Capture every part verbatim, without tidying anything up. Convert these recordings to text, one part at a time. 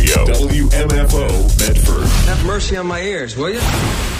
Radio. W M F O Medford. Have mercy on my ears, will you?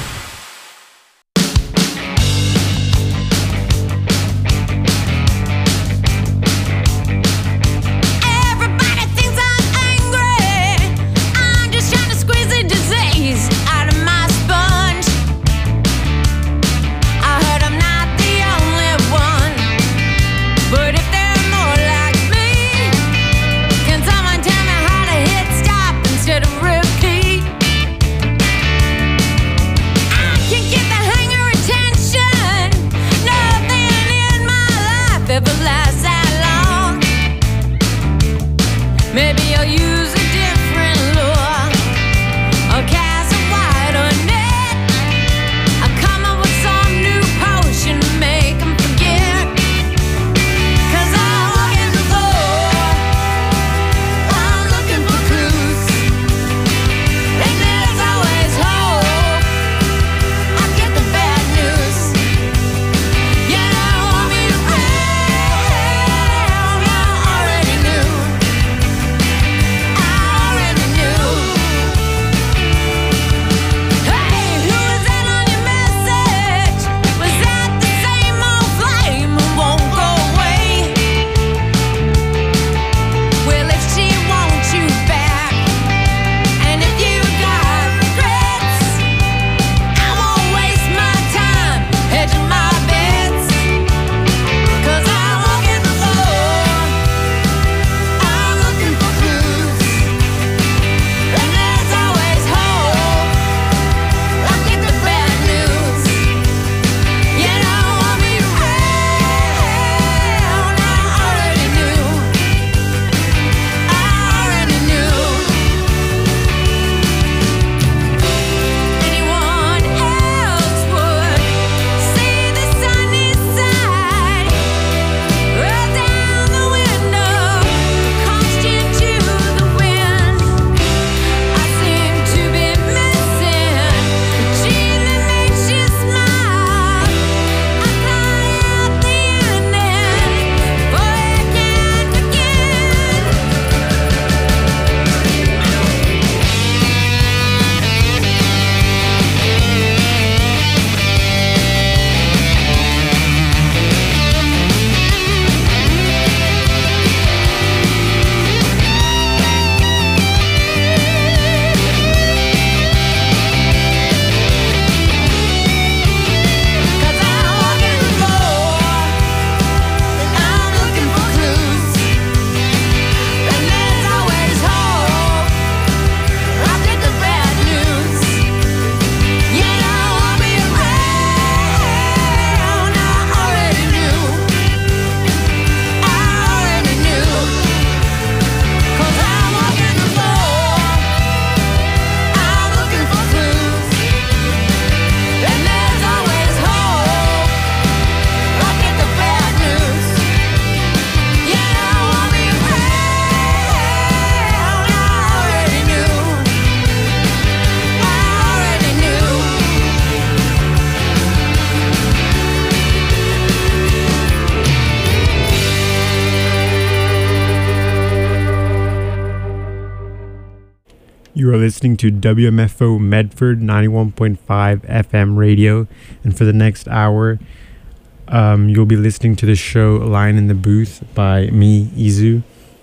You are listening to W M F O Medford ninety-one point five F M radio, and for the next hour, um, you'll be listening to the show Line in the Booth by me, Izu.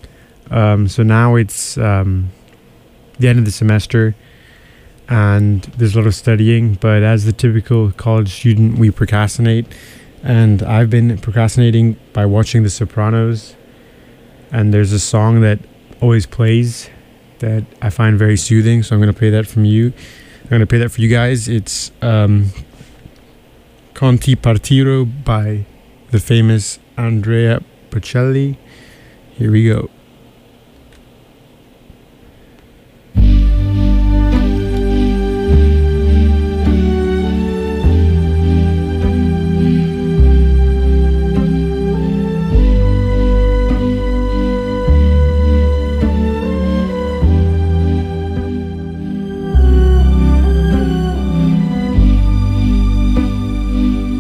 Um, so now it's um, the end of the semester, and there's a lot of studying, but as the typical college student, we procrastinate, and I've been procrastinating by watching The Sopranos, and there's a song that always plays that I find very soothing, so I'm going to play that from you. I'm going to play that for you guys. It's um, Conti Partiro by the famous Andrea Bocelli. Here we go.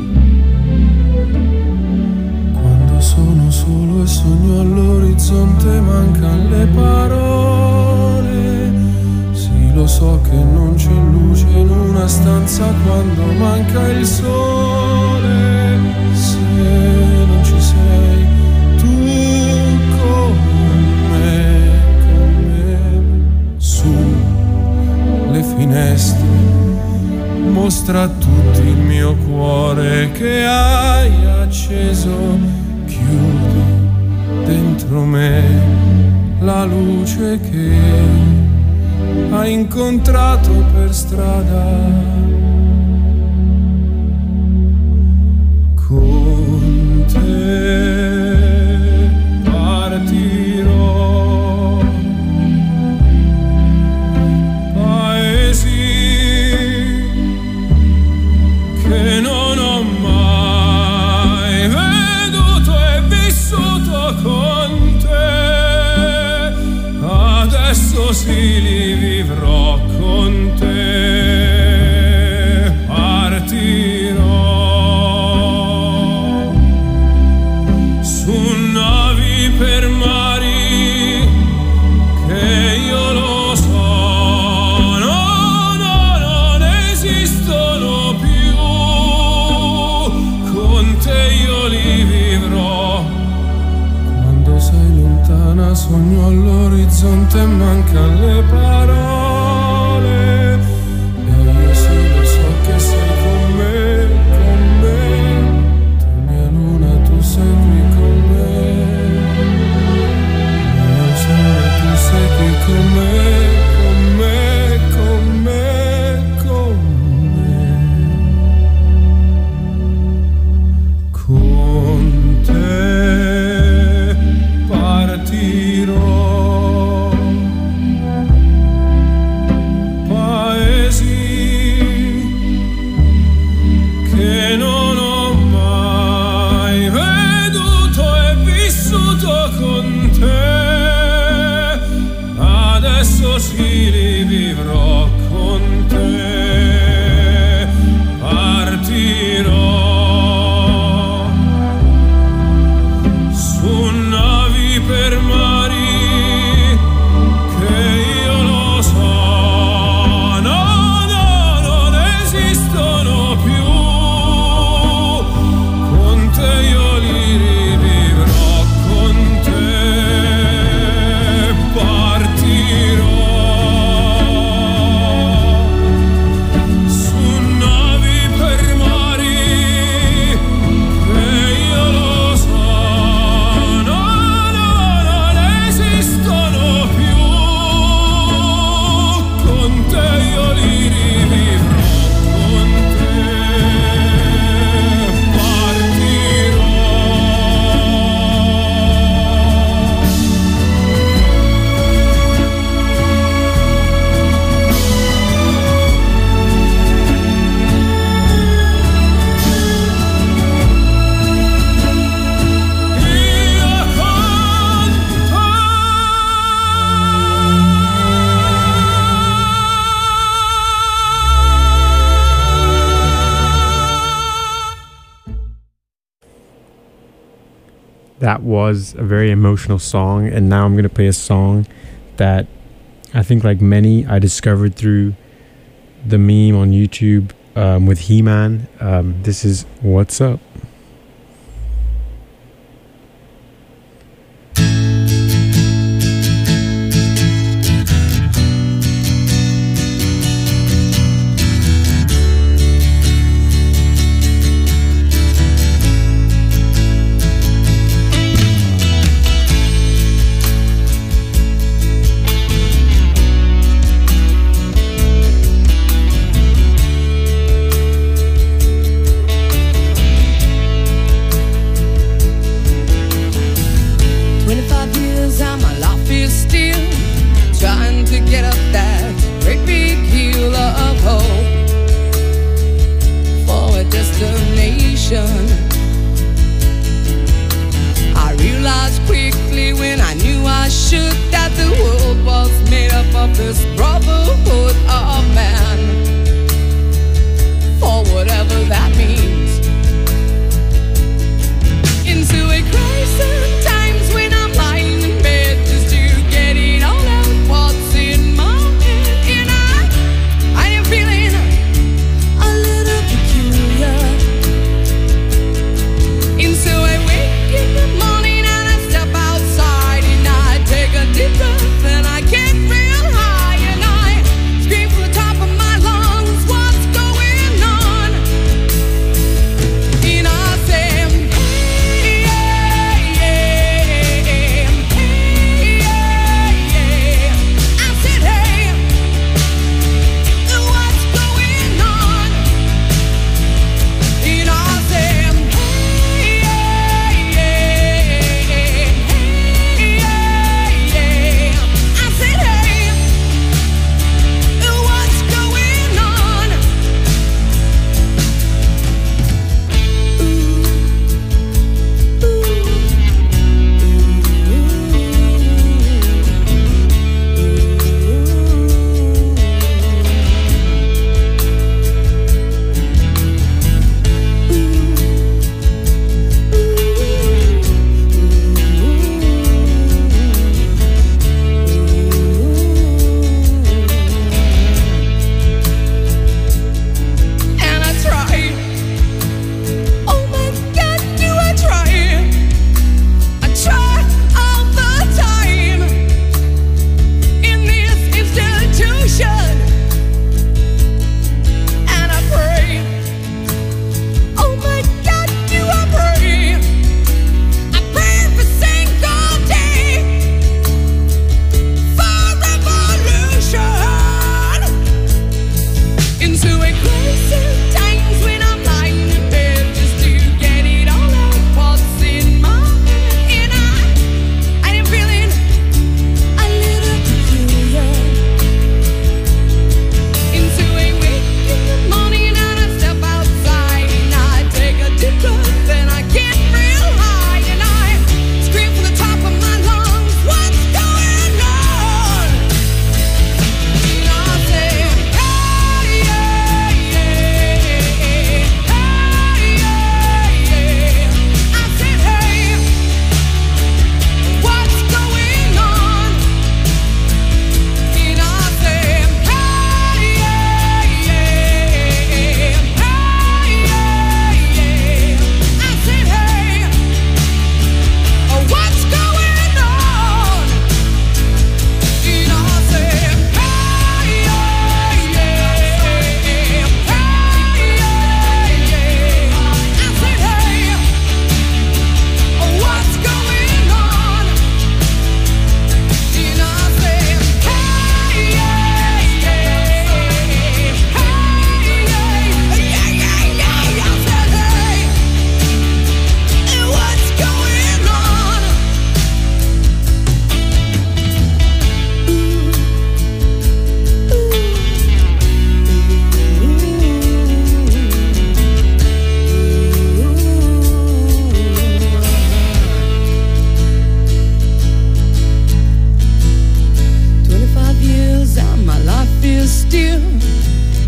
Sogno all'orizzonte lo so che non c'è luce in una stanza quando manca il sole. Se non ci sei tu con me, con me, su le finestre mostra a tutti il mio cuore che hai acceso, chiudi dentro me la luce che hai incontrato per strada. Con te partirò, paesi che non ho mai veduto e vissuto con te, adesso sì li vivrò con te, partirò su navi per mari che io lo so, no, no, non esistono più, con te io li vivrò. Quando sei lontana sogno all'orizzonte e mancano le parole, e io solo so che sei con me, con me, tu mia luna, tu sei qui con me, mio sole, tu sei qui con me, con me, con me, con me, con te partirò, paesi che non ho mai veduto e vissuto con te, adesso sì li vivrò con te, partirò su navi per mari che io lo so, no, no, non esistono più, con te io li rivivrò, con te partirò su navi per mari che io lo so, no, no, non esistono più, con te io li rivivrò, con te partirò. Io con That was a very emotional song, and now I'm going to play a song that I think, like many, I discovered through the meme on YouTube um, with He-Man. Um, this is What's Up. Io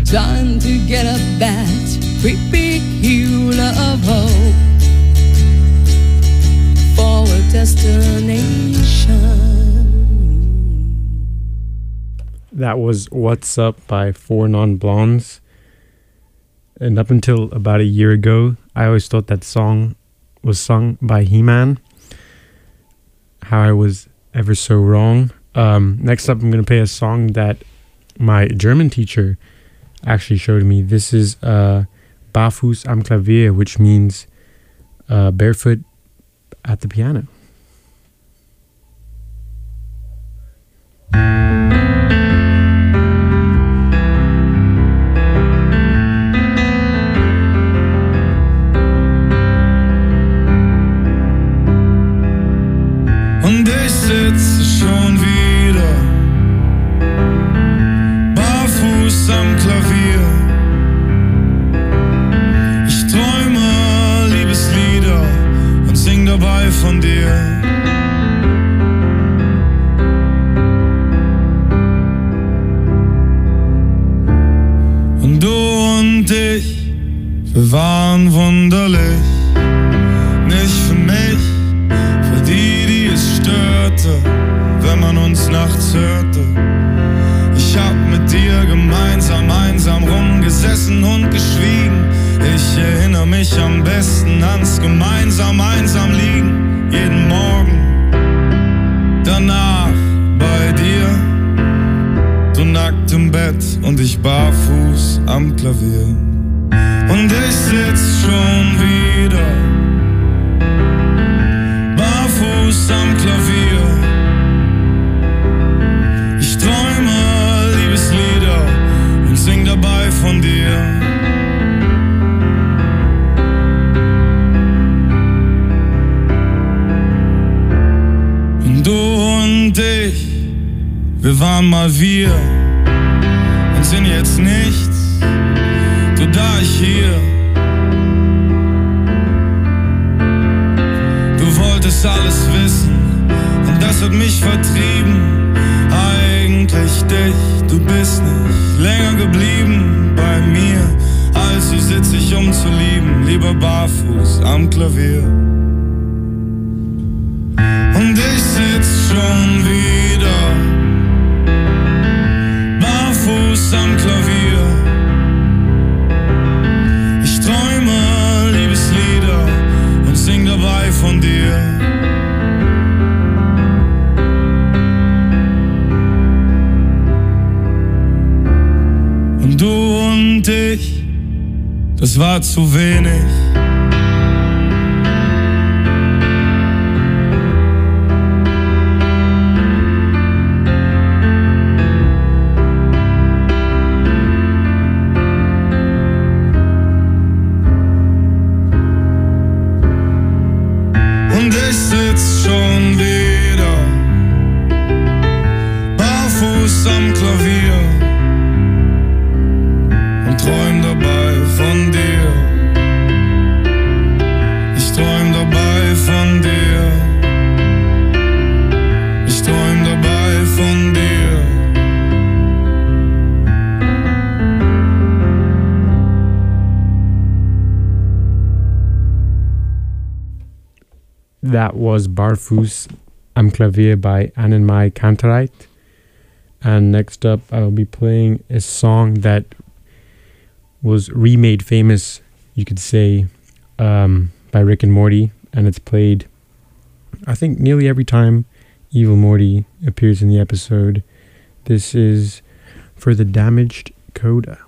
trying to get up that great big hill of hope for a destination. That was What's Up by Four Non Blondes. And up until about a year ago, I always thought that song was sung by He-Man. How I was ever so wrong. Um, next up, I'm going to play a song that my German teacher actually showed me. This is uh, Barfuß am Klavier, which means uh, barefoot at the piano. Und ich sitze schon wieder barfuß am Klavier. Ich träume Liebeslieder und sing dabei von dir. Und du und ich, wir waren wunderlich. Nicht für mich, für die, die es störte, wenn man uns nachts hörte. Ich hab mit dir gemeinsam einsam rumgesessen und geschwiegen. Ich erinnere mich am besten ans gemeinsam einsam liegen. Jeden Morgen, danach bei dir. Du nackt im Bett und ich barfuß am Klavier. Und ich sitz schon wieder barfuß am Klavier. Ich träume Liebeslieder und sing dabei von dir. Und du und ich, wir waren mal wir und sind jetzt nichts, du da, ich hier. Du wolltest alles wissen und das hat mich vertrieben. Eigentlich dich, du bist nicht länger geblieben bei mir. Also sitz ich, um zu lieben, lieber barfuß am Klavier. Und ich sitz schon wieder barfuß am Klavier. Ich träume Liebeslieder und sing dabei von dir. Und du und ich, das war zu wenig. Und ich sitz schon wieder barfuß am Klavier und träum dabei von dir. Ich träum dabei von dir. Ich träum dabei von dir. That was Barfuß am Klavier by Annenmai Kantereit. And next up, I'll be playing a song that was remade famous, you could say, um, by Rick and Morty. And it's played, I think, nearly every time Evil Morty appears in the episode. This is For the Damaged Coda.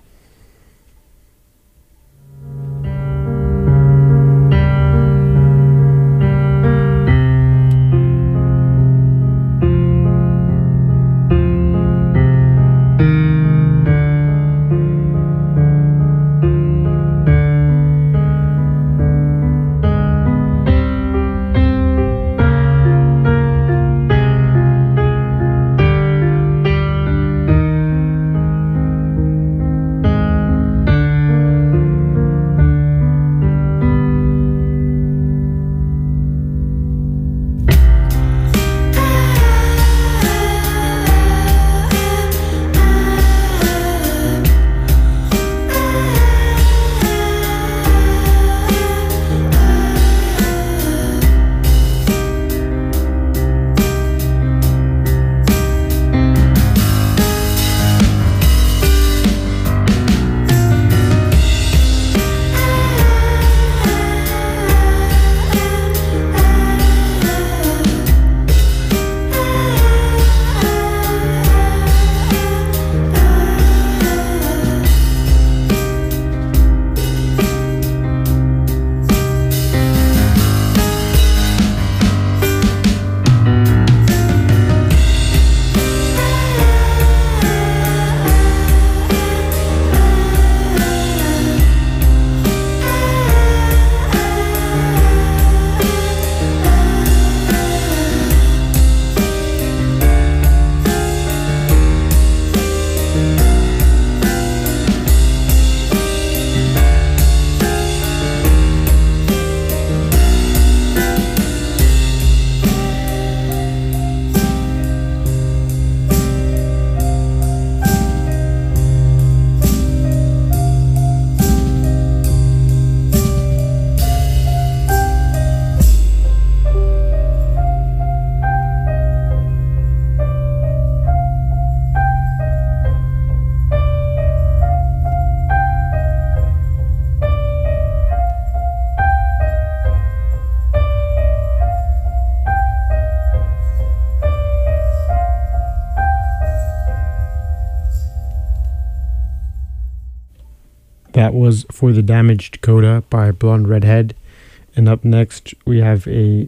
That was For the Damaged Coda by Blonde Redhead. And up next, we have a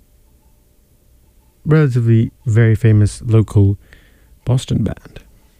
relatively very famous local Boston band.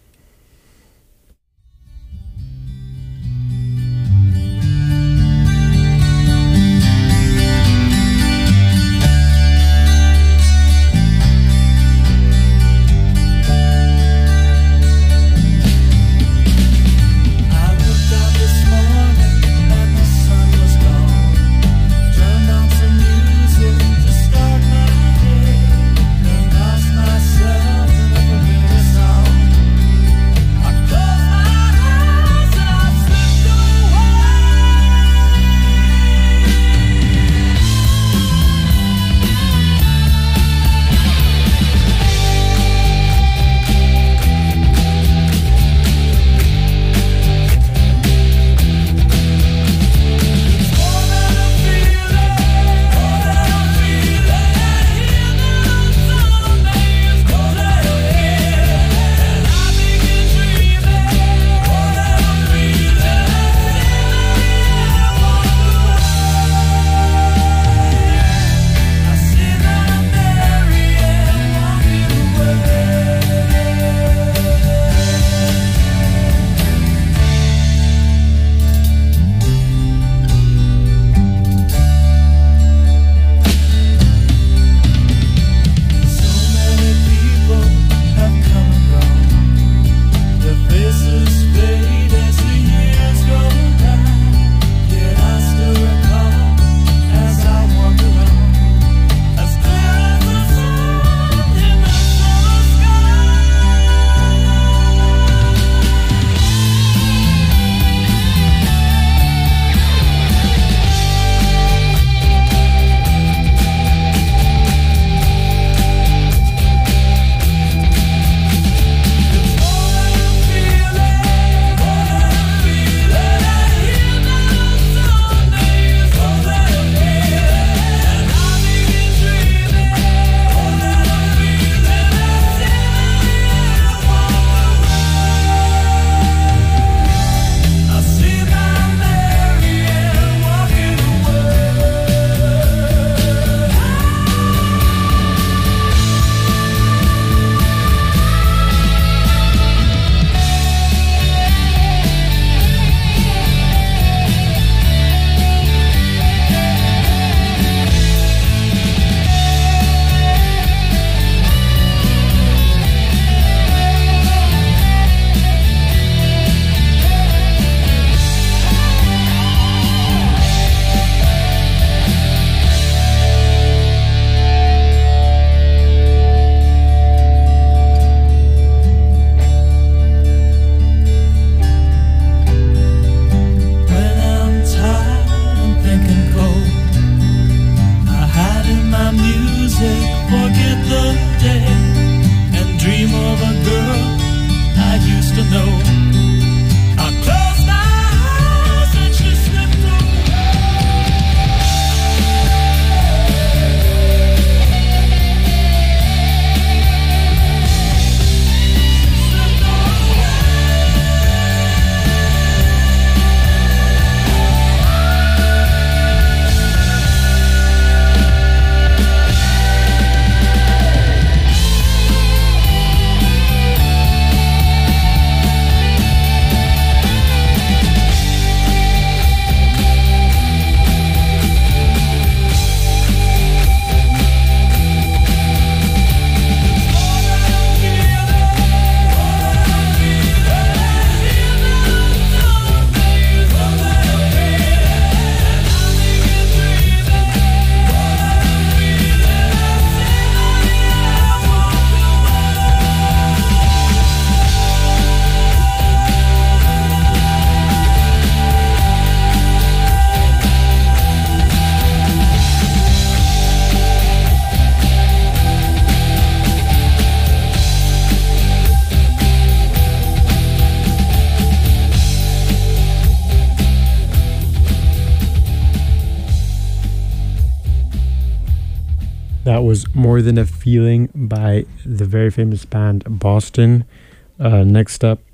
That was More Than a Feeling by the very famous band Boston. Uh, next up,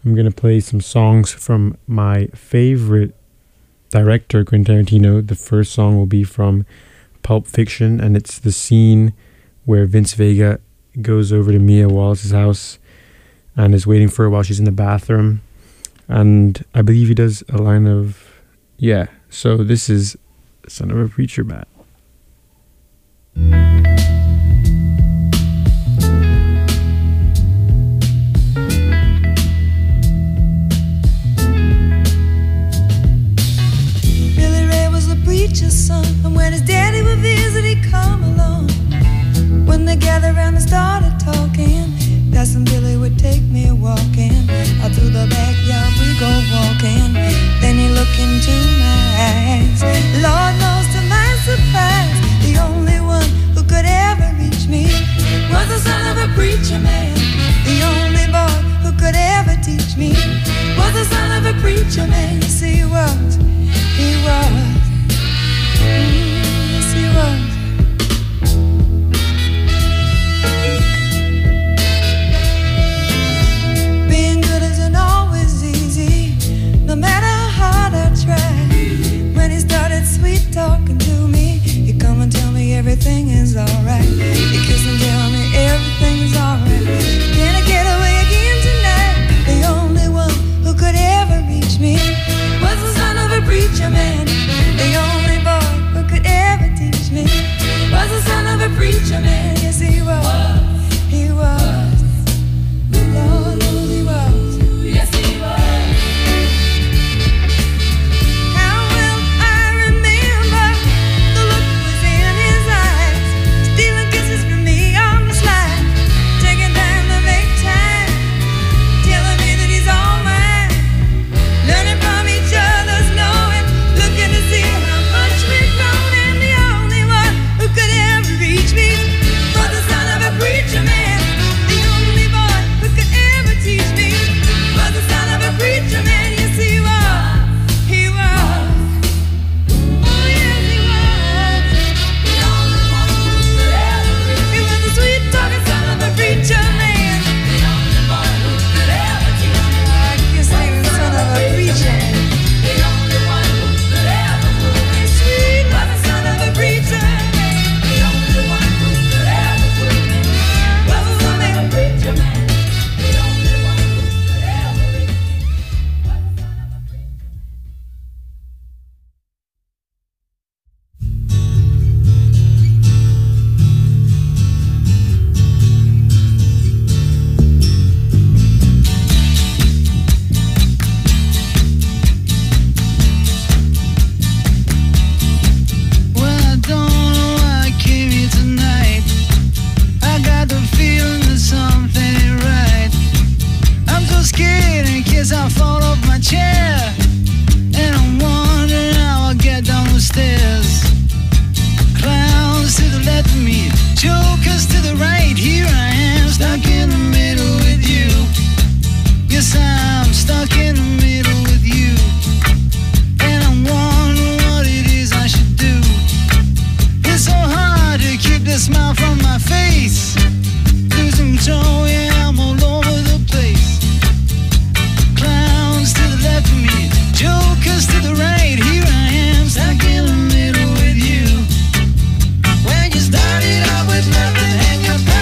I'm going to play some songs from my favorite director, Quentin Tarantino. The first song will be from Pulp Fiction, and it's the scene where Vince Vega goes over to Mia Wallace's house and is waiting for her while she's in the bathroom. And I believe he does a line of, yeah, so this is Son of a Preacher Man. Billy Ray was the preacher's son, and when his daddy would visit, he'd come along. When they gathered around and started talking, Cousin Billy would take me walking. Out through the backyard we go walking. Then he looked into my eyes. Lord knows to my surprise, the only one who could ever reach me was the son of a preacher man. The only boy who could ever teach me was the son of a preacher man. Yes, he was, he was, mm, yes, he was. No matter how hard I tried, when he started sweet talking to me, he'd come and tell me everything is alright. He'd kiss and tell me everything's alright. Can I get away again tonight? The only one who could ever reach me was the son of a preacher man. The only boy who could ever teach me was the son of a preacher man. Yes, he was, he was, Lord knows he was. Yes, he was.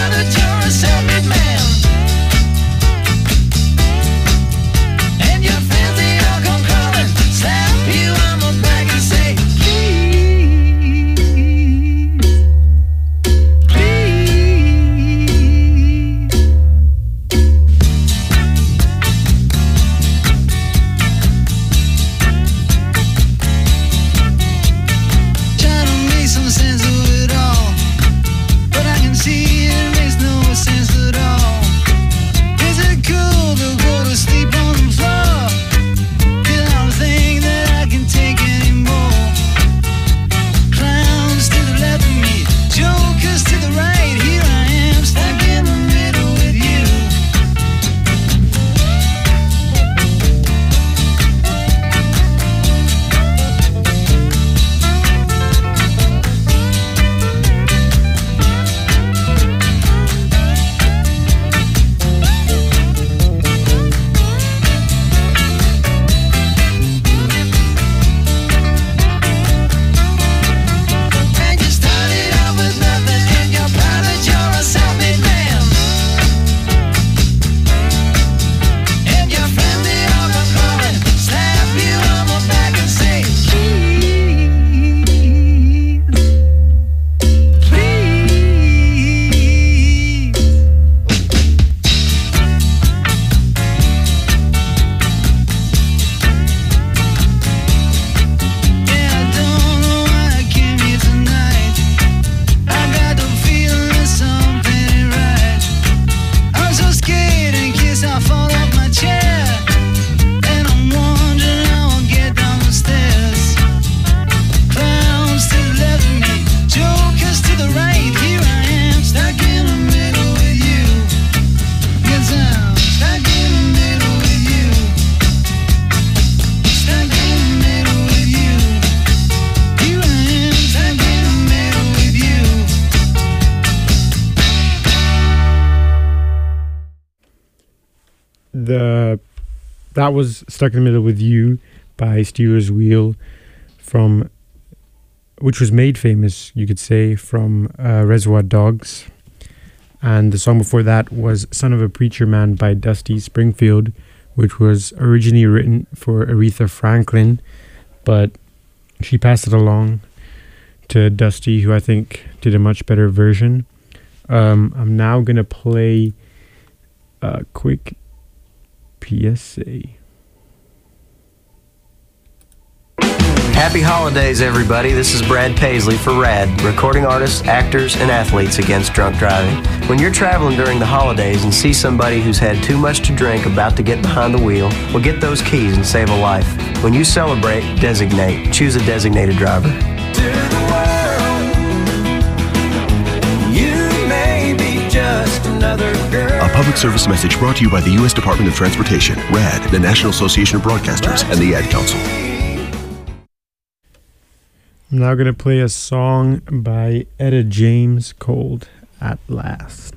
And you're the that was Stuck in the Middle with You by Steelers Wheel, from which was made famous, you could say, from uh, Reservoir Dogs. And the song before that was Son of a Preacher Man by Dusty Springfield, which was originally written for Aretha Franklin, but she passed it along to Dusty, who I think did a much better version. Um, I'm now going to play a quick P S A. Happy holidays, everybody. This is Brad Paisley for RAD, recording artists, actors, and athletes against drunk driving. When you're traveling during the holidays and see somebody who's had too much to drink about to get behind the wheel, well, get those keys and save a life. When you celebrate, designate. Choose a designated driver. To the world, you may be just another girl. A public service message brought to you by the U S Department of Transportation, RAD, the National Association of Broadcasters, and the Ad Council. I'm now going to play a song by Etta James called At Last.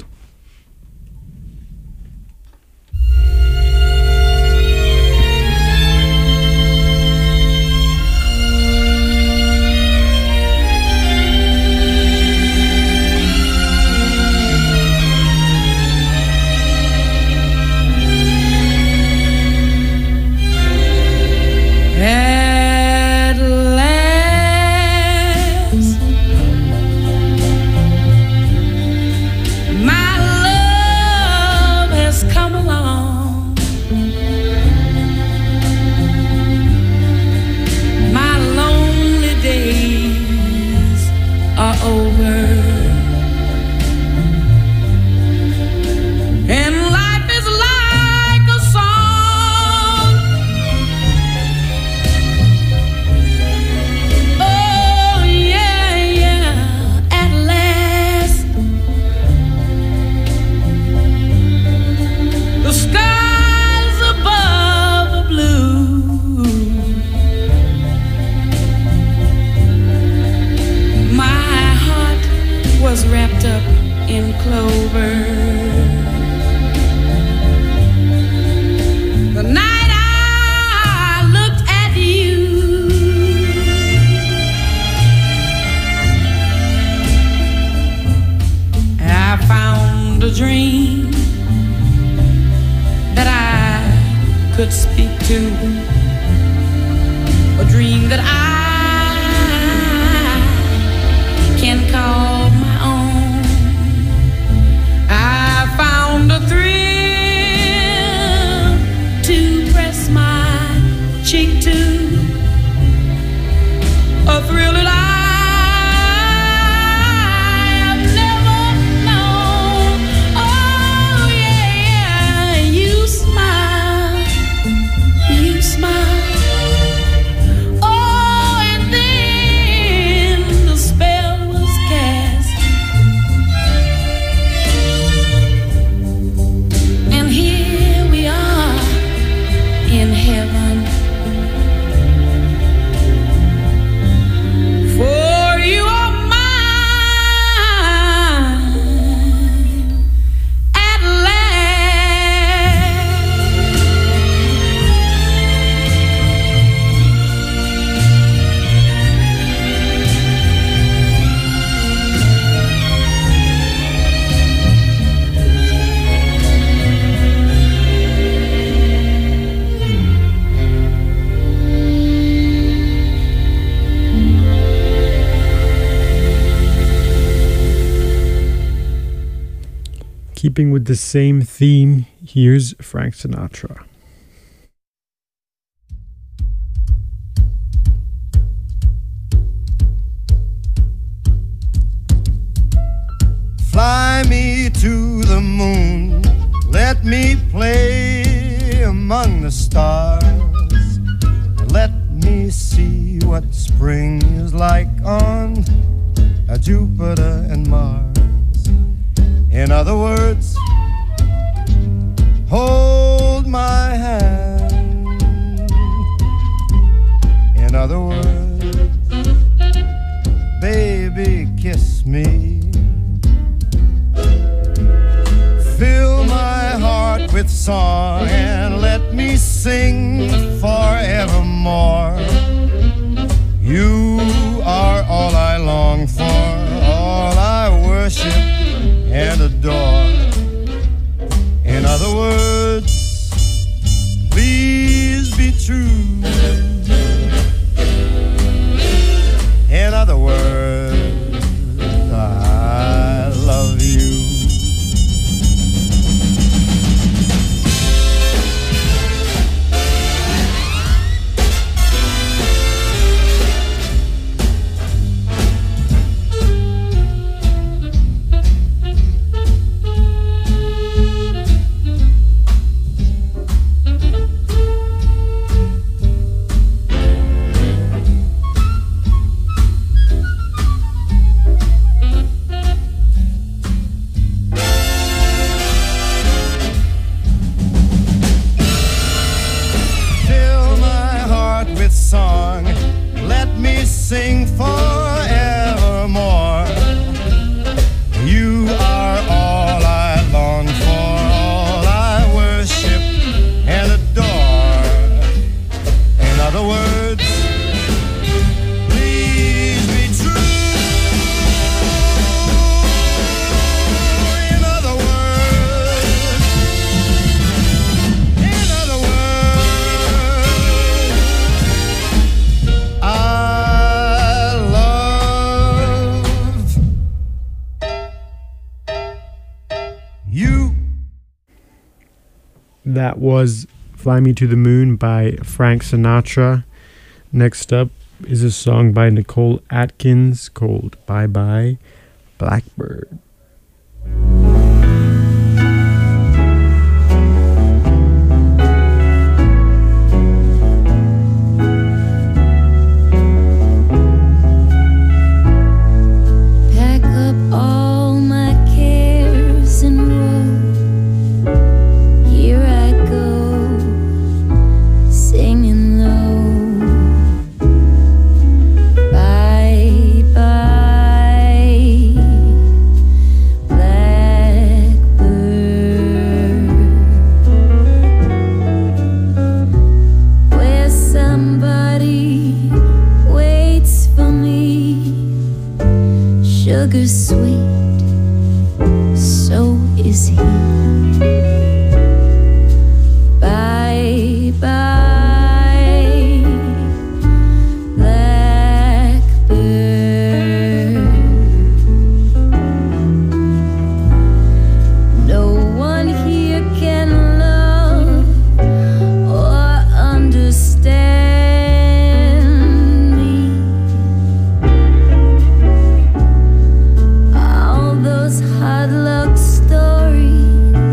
Keeping with the same theme, here's Frank Sinatra. Fly me to the moon, let me play among the stars, let me see what spring is like on Jupiter and Mars. In other words, hold my hand. In other words, baby, kiss me. Fill my heart with song and sing forevermore. You are all I long for, all I worship and adore. In other words, please be true. In other words, I love you. Song, let me sing forevermore. You are all I long for, all I worship and adore. In other words, please be true. In other words, in other words, that was Fly Me to the Moon by Frank Sinatra. Next up is a song by Nicole Atkins called Bye Bye Blackbird. Pack up all my cares and woe. Here I go, singing low. Bye, bye, blackbird. Where somebody waits for me, sugar sweet, so is he. Bye, bye, blackbird. No one here can love or understand me. All those hard luck stories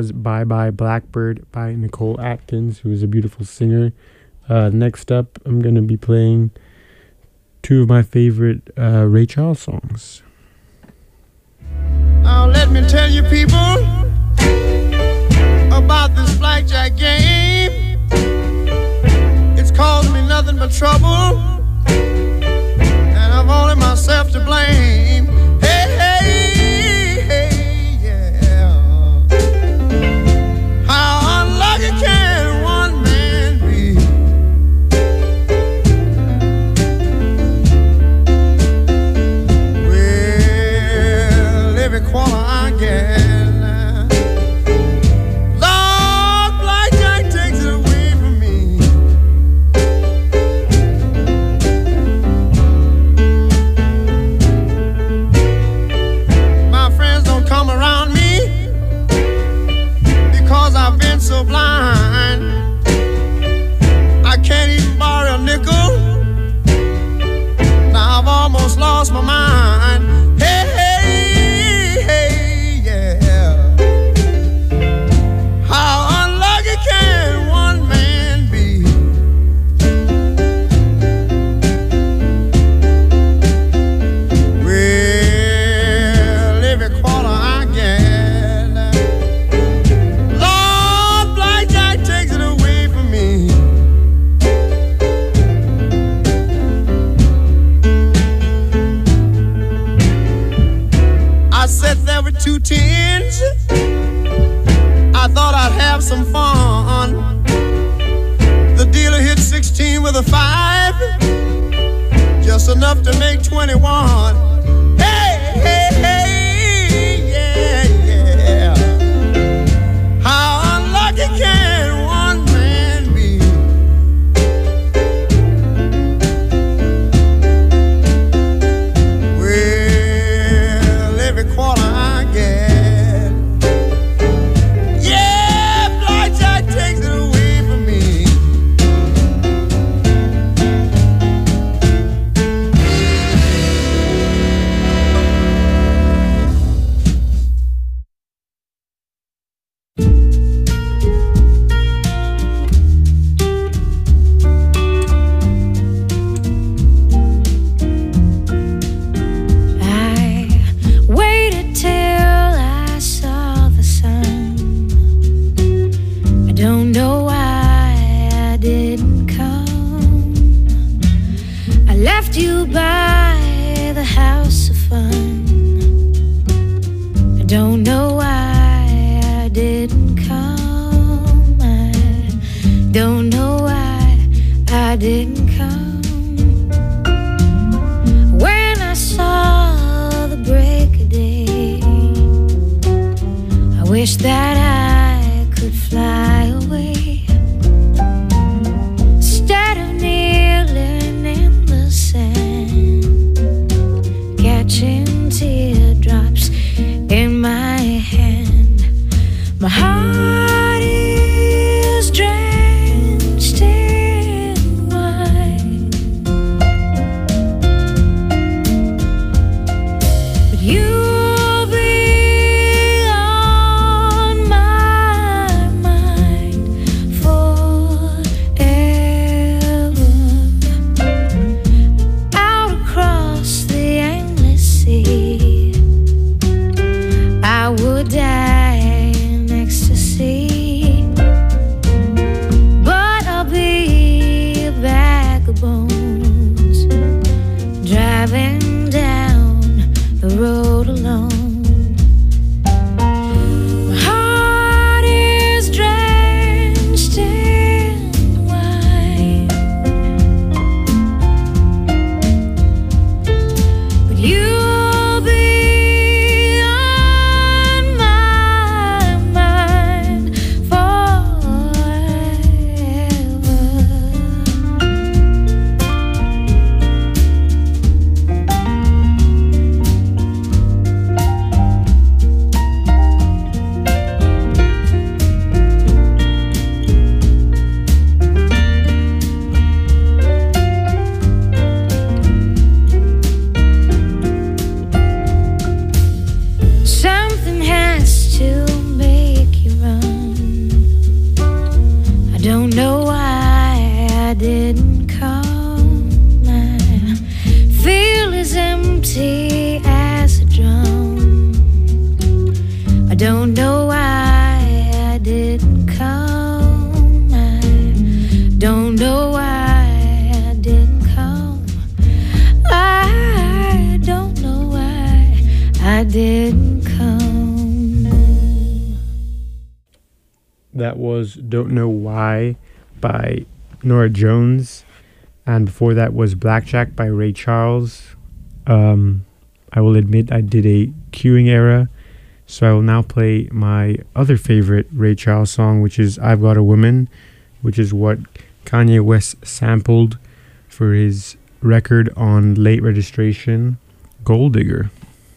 was Bye Bye Blackbird by Nicole Atkins, who is a beautiful singer. Uh, next up, I'm going to be playing two of my favorite uh, Ray Charles songs. Now let me tell you people about this blackjack game. It's caused me nothing but trouble, and I've only myself to blame. Hey, hey, hey, yeah. How unlucky can one man be? Well, every quarter I get, Lord, blackjack takes it away from me. My friends don't come around me because I've been so blind. I can't even borrow a nickel. Now I've almost lost my mind. Hey, hey, hey, yeah. How unlucky can one man be? Well, every quarter I get, Lord, blackjack takes it away from me. I sat there with two tens. I thought I'd have some fun. The dealer hit sixteen with a five, just enough to make twenty-one. Hey, hey, hey, yeah, yeah. How unlucky can one man be? Well, every quarter I get, yeah, blackjack takes it away from me. I waited till I saw the sun. I don't know why I didn't come. I left you by the house of fun. I don't know why I didn't come. I don't know why I didn't come. When I saw the break of day, I wish that I could fly away. Instead of kneeling in the sand, catching teardrops in my hand, my heart is drenched in wine. But you'll be on my don't know why I didn't come. I don't know why I didn't come. That was Don't Know Why by Norah Jones. And before that was Blackjack by Ray Charles. Um, I will admit I did a queuing era. So I will now play my other favorite Ray Charles song, which is I've Got a Woman, which is what Kanye West sampled for his record on Late Registration, Gold Digger.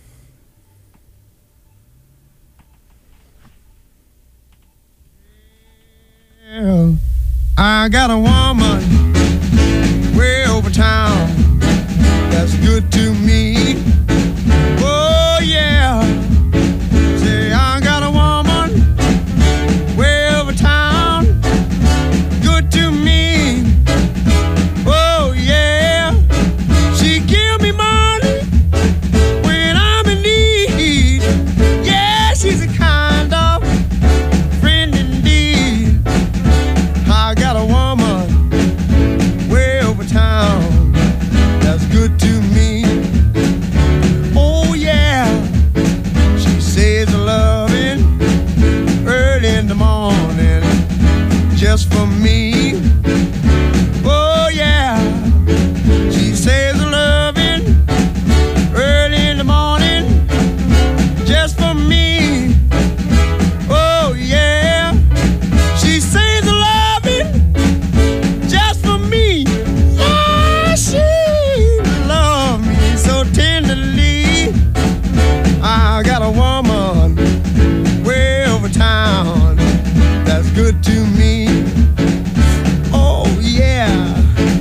Yeah, I got a woman way over town that's good to me. Oh yeah. Say I got a woman way over town, good to me. Oh yeah. She give me money when I'm in need. Yeah, she's a kind of friend indeed. I got a woman way over town that's good to me. Oh yeah. She says a loving early in the morning just for me. Oh yeah. She says a loving early in the morning just for me. Oh yeah. She says a loving just for me. Yeah, she loves me so tenderly. I got a woman way over town that's good to me. Oh yeah.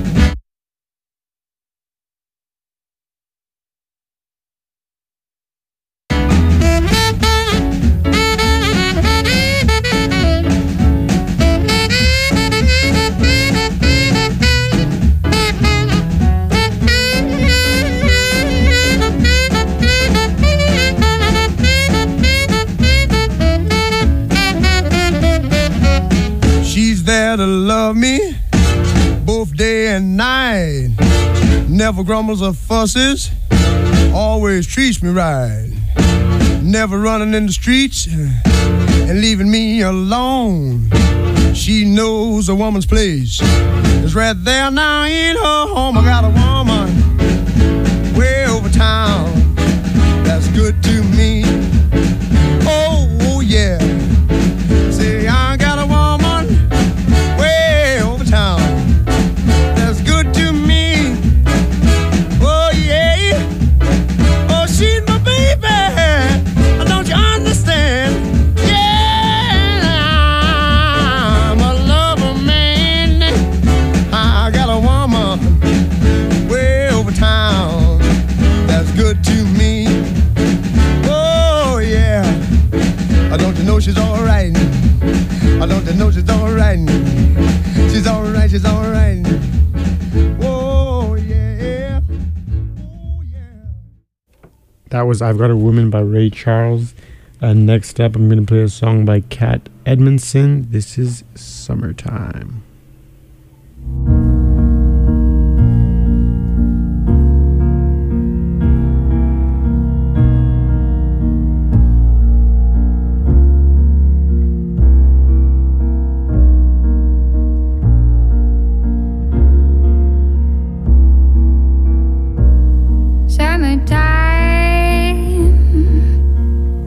She's there to love me both day and night. Never grumbles or fusses, always treats me right. Never running in the streets and leaving me alone. She knows a woman's place is right there now in her home. I got a woman way over town that's good to me. Oh yeah. Say I got a woman way over town that's good to me. Oh yeah. Oh, she's my baby. Don't you understand? Yeah, I'm a lover man. I got a woman way over town that's good to me. Oh yeah. Don't you know she's all right? I don't you know she's all right? She's all right, she's all right. Oh yeah. Oh yeah. That was I've Got a Woman by Ray Charles. And next up, I'm going to play a song by Kat Edmondson. This is Summertime.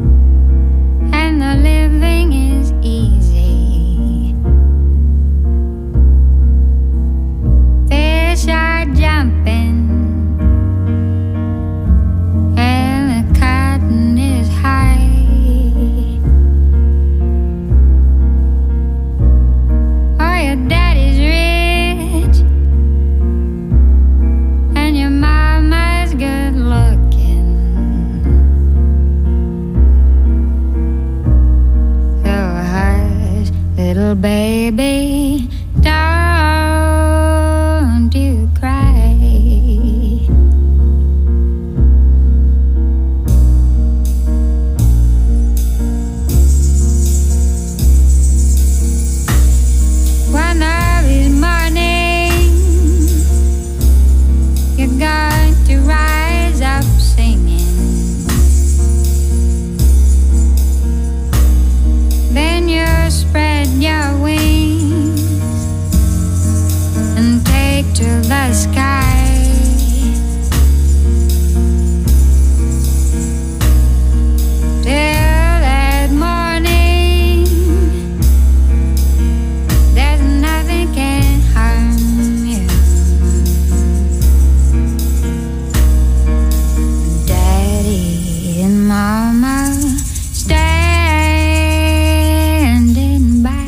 And the living is easy. to the sky. Till that morning, there's nothing can harm you. Daddy and Mama standing by.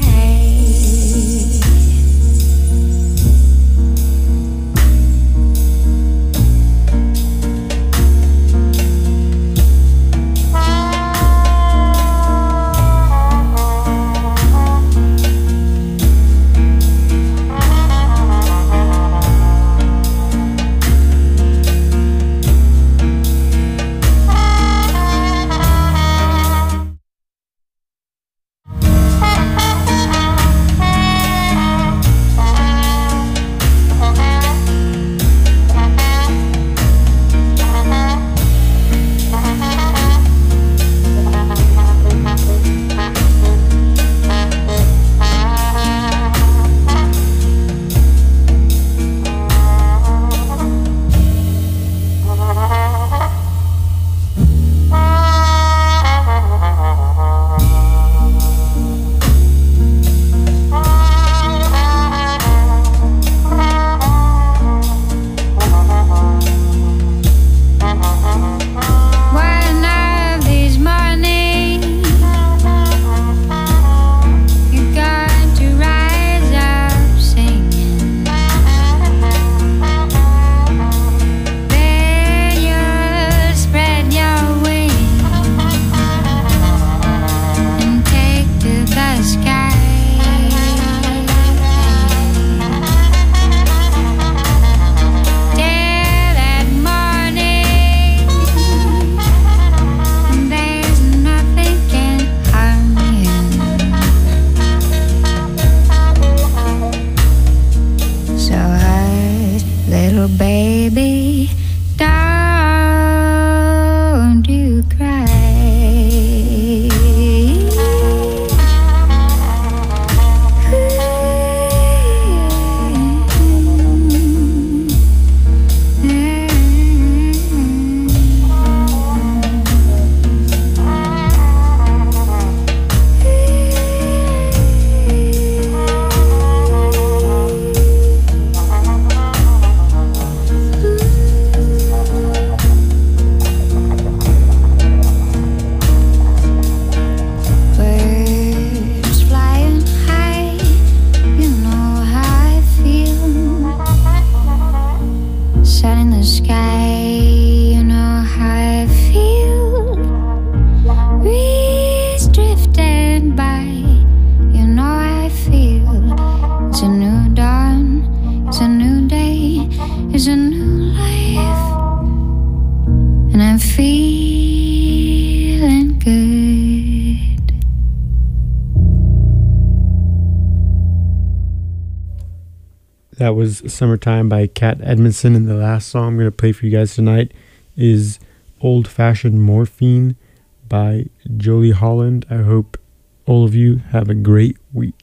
That was Summertime by Cat Edmondson, and the last song I'm going to play for you guys tonight is Old Fashioned Morphine by Jolie Holland. I hope all of you have a great week.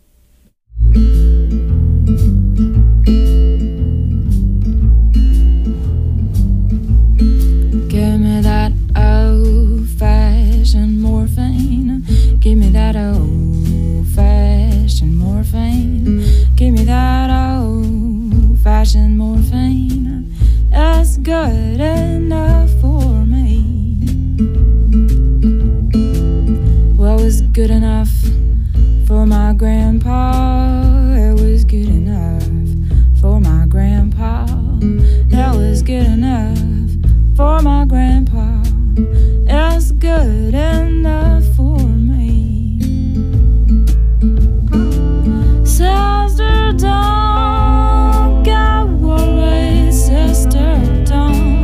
Give me that old-fashioned morphine. Give me that old-fashioned morphine. Give me that old-fashioned morphine. That's good enough for me. What was good enough for my grandpa? It was good enough for my grandpa. That was good enough for my grandpa. It's good enough for me. Sister, don't get worried. Sister, don't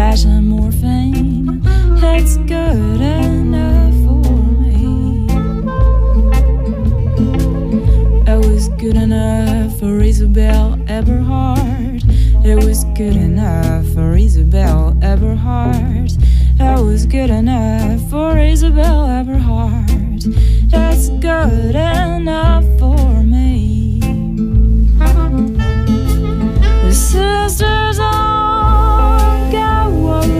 dash of morphine. It's good enough for me. It was good enough for Isabel Eberhard. It was good enough for Isabel Eberhard. That was good enough for Isabel Eberhard. That's good enough.